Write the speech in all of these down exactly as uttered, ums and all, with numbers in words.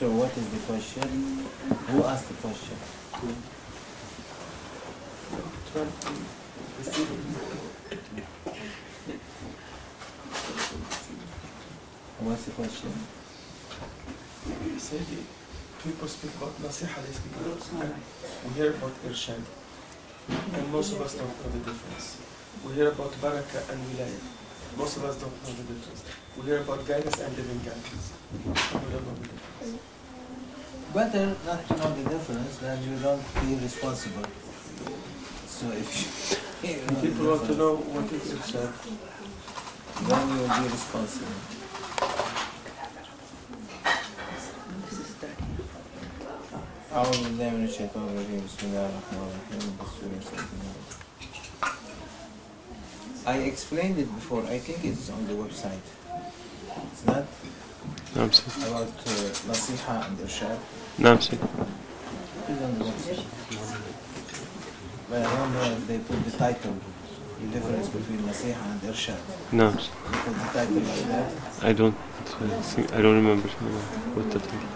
sure what is the question. Who asked the question? What's the question? He said people speak about Nasiha, they speak about we hear about Irshad. And most of us don't know the difference. We hear about Barakah and Wilayah. Most of us don't know the difference. We hear about guidance and living guidance. We don't know the difference. Better not to know the difference than you don't be responsible. So if you, you know people want to know what is Irshad, then you will be responsible. أعوذ بالله من الشيطان الرجيم بسم الله الرحمن الرحيم. I explained it before. I think it's on the website. It's not نعم سيد. about uh, Nasiha and Irshad. نعم سيد. It's on the website. But I don't know if they put the title, the difference between Nasiha and Irshad. نعم سيد. They put the title like that. I don't uh, think, I don't remember what that is.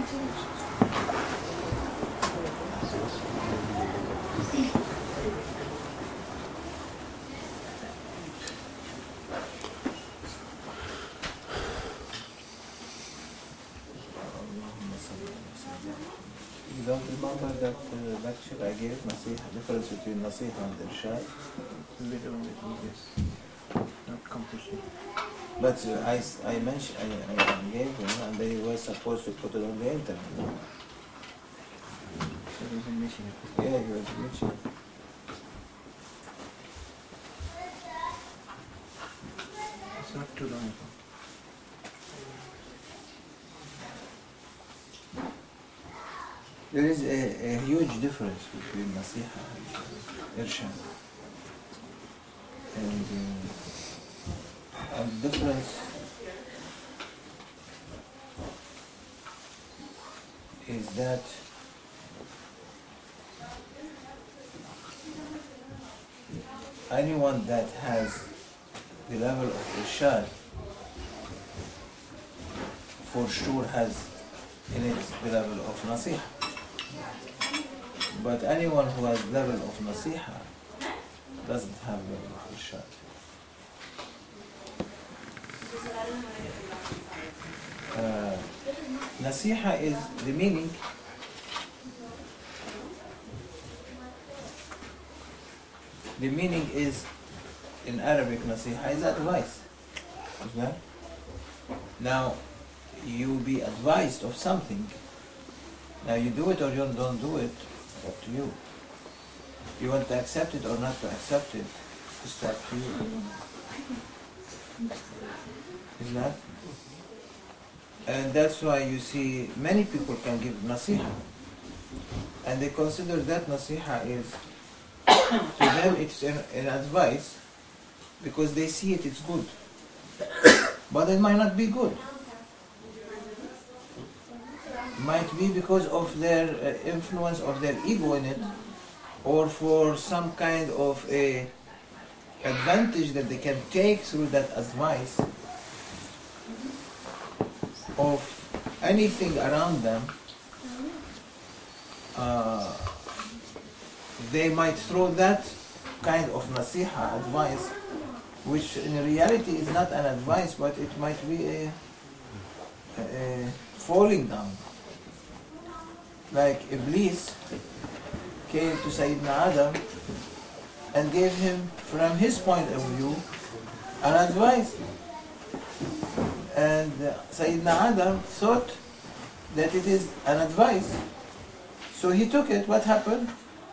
You don't remember that uh, lecture I gave, Nasiha, difference between Nasiha and Irshad? Little bit, yes. Not competition. But uh, I, I mentioned, I, I gave them, and they were supposed to put it on the internet. So he's in Michigan. Yeah, he was in Michigan. It's not too long ago. There is a, a huge difference between Nasiha and Irshad. And, uh, and the difference is that anyone that has the level of Irshad for sure has in it the level of Nasiha. But anyone who has level of Nasiha doesn't have level of Irshad. Uh, Nasiha is the meaning. The meaning is, in Arabic, Nasiha is advice. Okay? Now, you be advised of something. Now, you do it or you don't do it, it's up to you. You want to accept it or not to accept it, it's up to you. Isn't that? And that's why you see many people can give nasiha. And they consider that nasiha is, to them it's an, an advice because they see it, it's good. But it might not be good. Might be because of their uh, influence of their ego in it, or for some kind of a advantage that they can take through that advice of anything around them. Uh, they might throw that kind of nasiha, advice, which in reality is not an advice, but it might be a, a, a falling down. Like Iblis came to Sayyidina Adam and gave him, from his point of view, an advice. And uh, Sayyidina Adam thought that it is an advice. So he took it. What happened?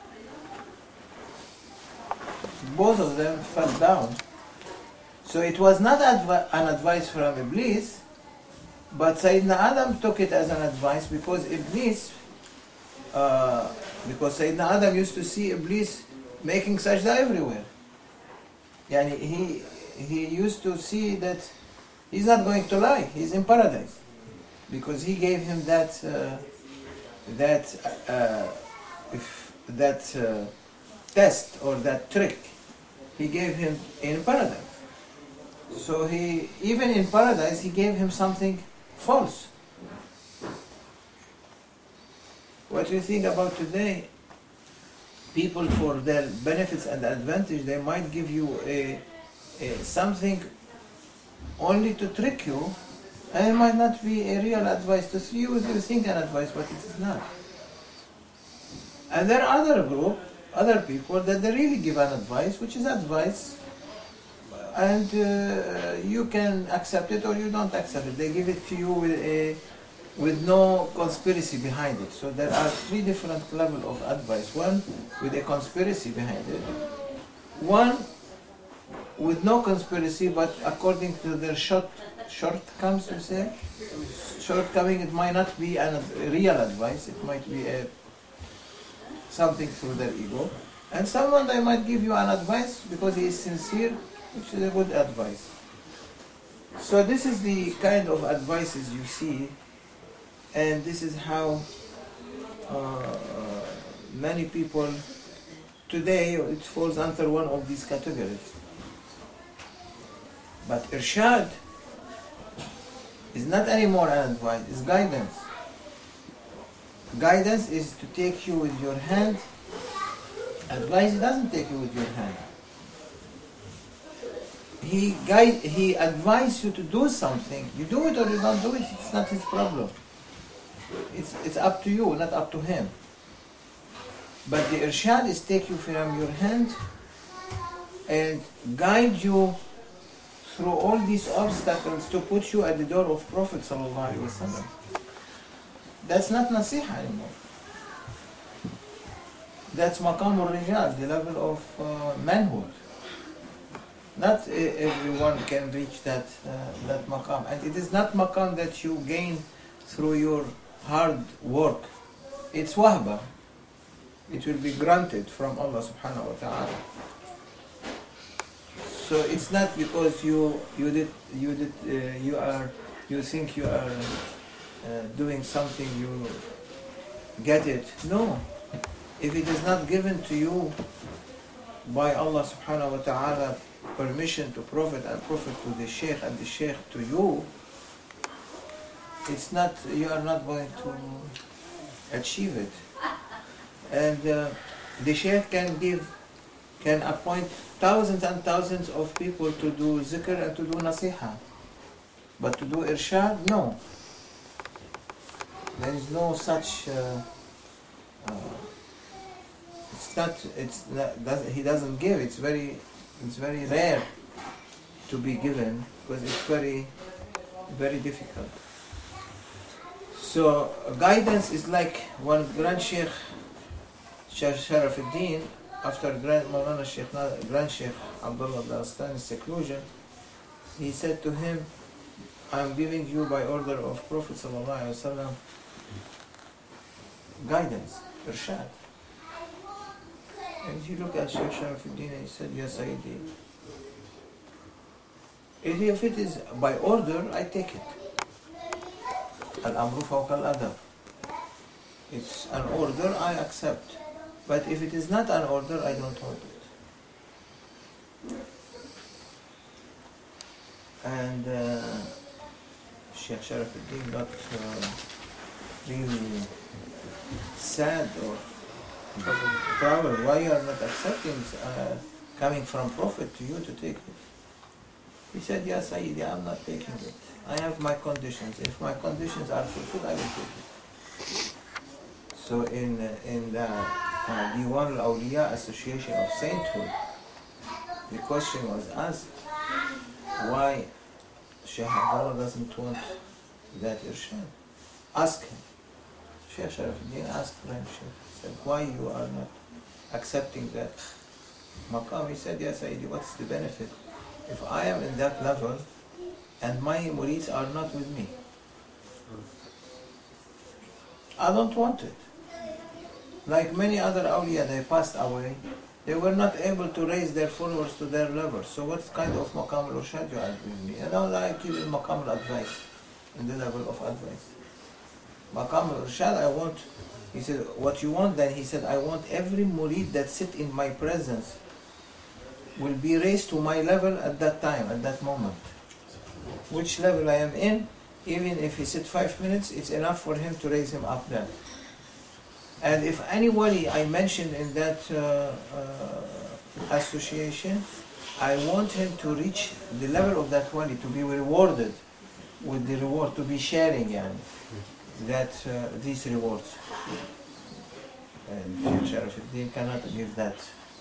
Both of them fell down. So it was not advi- an advice from Iblis, but Sayyidina Adam took it as an advice because Iblis Uh, because Sayyidina Adam used to see Iblis making sajda everywhere. Yani he, he used to see that he's not going to lie, he's in paradise. Because he gave him that, uh, that, uh, if that uh, test or that trick, he gave him in paradise. So he, even in paradise, he gave him something false. What you think about today, people for their benefits and advantage, they might give you a, a something only to trick you, and it might not be a real advice to you. You think an advice, but it is not. And there are other group, other people that they really give an advice, which is advice, and uh, you can accept it or you don't accept it. They give it to you with a with no conspiracy behind it. So there are three different levels of advice. One with a conspiracy behind it. One with no conspiracy, but according to their short shortcomings, you say, shortcoming, it might not be an, a real advice. It might be a something through their ego. And someone, they might give you an advice because he is sincere, which is a good advice. So this is the kind of advices you see, and this is how uh, many people today, it falls under one of these categories. But irshad is not anymore an advice, it's guidance. Guidance is to take you with your hand. Advice doesn't take you with your hand. He guide, he advises you to do something. You do it or you don't do it, it's not his problem. It's, it's up to you, not up to him. But the irshad is take you from your hand and guide you through all these obstacles to put you at the door of Prophet sallallahu alaihi wasallam. That's not nasiha anymore. That's maqam al-rijal, the level of uh, manhood. Not uh, everyone can reach that uh, that maqam, and it is not maqam that you gain through your hard work. It's wahba. It will be granted from Allah subhanahu wa ta'ala. So it's not because you you did you did uh, you are you think you are uh, doing something you get it. No, if it is not given to you by Allah subhanahu wa ta'ala permission to Prophet and Prophet to the Sheikh and the Sheikh to you, it's not, you are not going to achieve it. And uh, the Sheikh can give, can appoint thousands and thousands of people to do zikr and to do nasiha. But to do irshad, no. There is no such, uh, uh, it's not, it's not, does, he doesn't give, it's very, it's very rare to be given because it's very, very difficult. So guidance is like one Grand Sheikh, Sheikh Sharafuddin, after Grand Maulana Sheikh, Grand Sheikh Abdullah Dastani's seclusion, he said to him, I am giving you by order of Prophet sallallahu alaihi wasallam guidance, irshad. And you look at Sheikh Sharafuddin and he said, Ya Sayyidi, if it is by order, I take it. Al-amru fawqa al-adab. It's an order, I accept. But if it is not an order, I don't want it. And uh, Sheikh Sharafuddin got uh, really sad or troubled. Why you are not accepting uh, coming from Prophet to you to take it? He said, Ya Sayyidi, I am not taking it. I have my conditions. If my conditions are fulfilled, I will take it. So in uh, in the uh, Diwan al-Awliya Association of Sainthood, the question was asked, why Sheikh Abdullah doesn't want that irshad? Ask him. Sheikh Sharafuddin asked Grand Sheikh, he said, why you are not accepting that maqam? He said, Ya Sayyidi, what's the benefit? If I am in that level and my murids are not with me, I don't want it. Like many other awliya, they passed away, they were not able to raise their followers to their level. So what kind of maqam al-irshad you are giving me? And now I give you maqam al-advice, in the level of advice. Maqam al-irshad, I want, he said, what you want then? He said, I want every murid that sit in my presence will be raised to my level at that time, at that moment. Which level I am in, even if he sit five minutes, it's enough for him to raise him up there. And if any wali I mentioned in that uh, uh, association, I want him to reach the level of that wali, to be rewarded with the reward, to be sharing yani, that uh, these rewards. And Shaykh Sharafuddin cannot give that,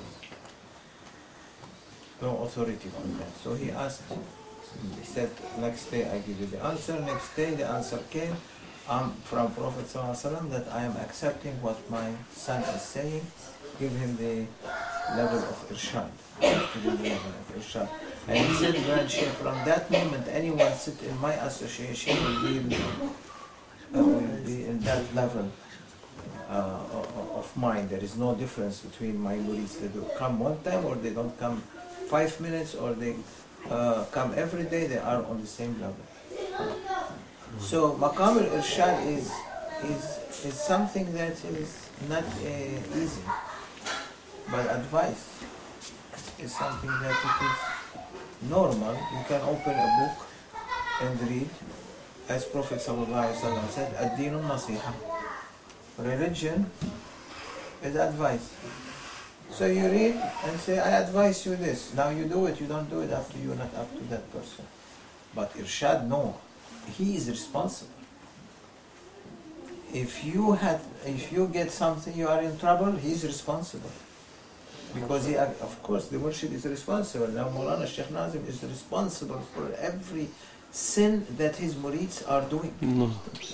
no authority on that. So he asked, he said, next day I give you the answer. Next day the answer came um, from Prophet ﷺ that I am accepting what my son is saying. Give him the level of irshad. Give him the level of irshad. And he said, Grand Sheikh, from that moment anyone sit in my association will be, uh, will be in that level uh, of mine. There is no difference between my murids. They do come one time or they don't come five minutes or they uh, come every day, they are on the same level. So maqam al-irshad is, is, is something that is not uh, easy, but advice is something that it is normal. You can open a book and read, as Prophet ﷺ said, ad-dinu nasiha. Religion is advice. So you read and say, I advise you this. Now you do it, you don't do it, up to you, not up to that person. But irshad, no. He is responsible. If you had, if you get something, you are in trouble, he is responsible. Because he, of course, the murshid is responsible. Now Maulana Shaykh Nazim is responsible for every sin that his murids are doing. No.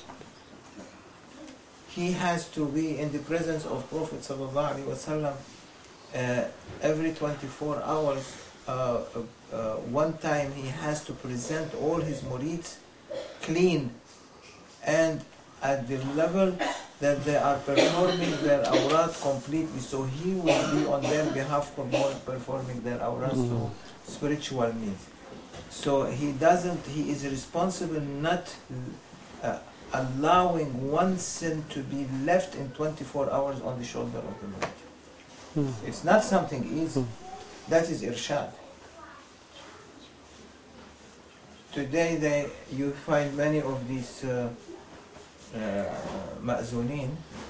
He has to be in the presence of Prophet Sallallahu Alaihi Wasallam uh, every twenty-four hours. Uh, uh, one time he has to present all his murids clean and at the level that they are performing their awrat completely, so he will be on their behalf performing their awrat to spiritual needs. So he doesn't, he is responsible not uh, allowing one sin to be left in twenty-four hours on the shoulder of the murid. It's not something easy. That is irshad. Today they, you find many of these uh, uh, ma'zunin,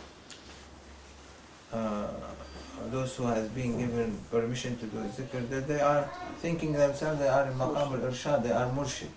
uh, those who has been given permission to do zikr, that they are thinking themselves they are in maqam al-irshad, they are murshid.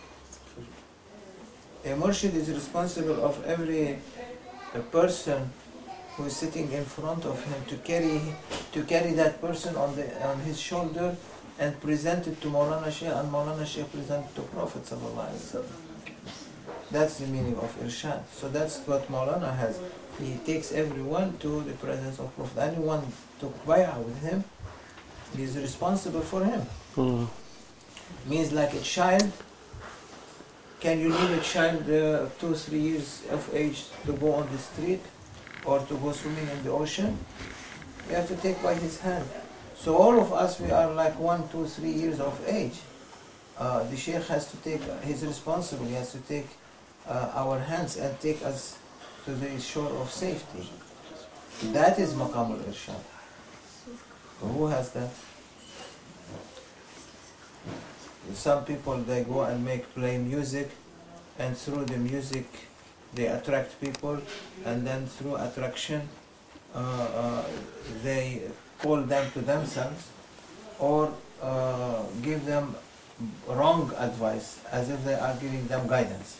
A murshid is responsible of every a person who is sitting in front of him to carry to carry that person on the on his shoulder and present it to Maulana Shaykh, and Maulana Shaykh present it to Prophet Sallallahu Alaihi Wasallam. That's the meaning of irshad. So that's what Maulana has. He takes everyone to the presence of Prophet. Anyone took bay'ah with him, he is responsible for him. Mm. Means like a child. Can you leave a child uh, two, three years of age to go on the street or to go swimming in the ocean? You have to take by his hand. So all of us, we are like one, two, three years of age. Uh, the Shaykh has to take, he's responsible, he has to take uh, our hands and take us to the shore of safety. That is maqam al-irshad. Who has that? Some people, they go and make play music, and through the music they attract people, and then through attraction uh, uh, they call them to themselves or uh, give them wrong advice as if they are giving them guidance.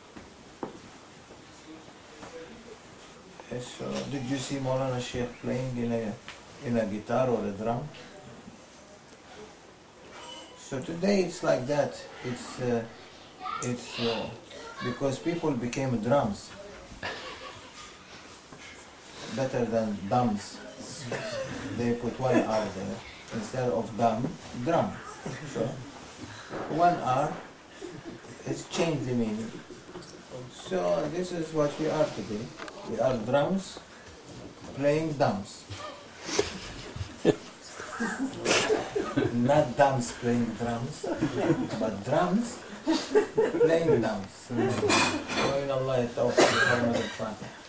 So, did you see Maulana Shaykh playing in a, in a guitar or a drum? So today it's like that. It's uh, it's uh, because people became drums better than drums. They put one R there instead of drum, drum. So one R has changed the meaning. So this is what we are today. We are drums playing drums. Not drums playing drums, but drums playing drums. So, Allah,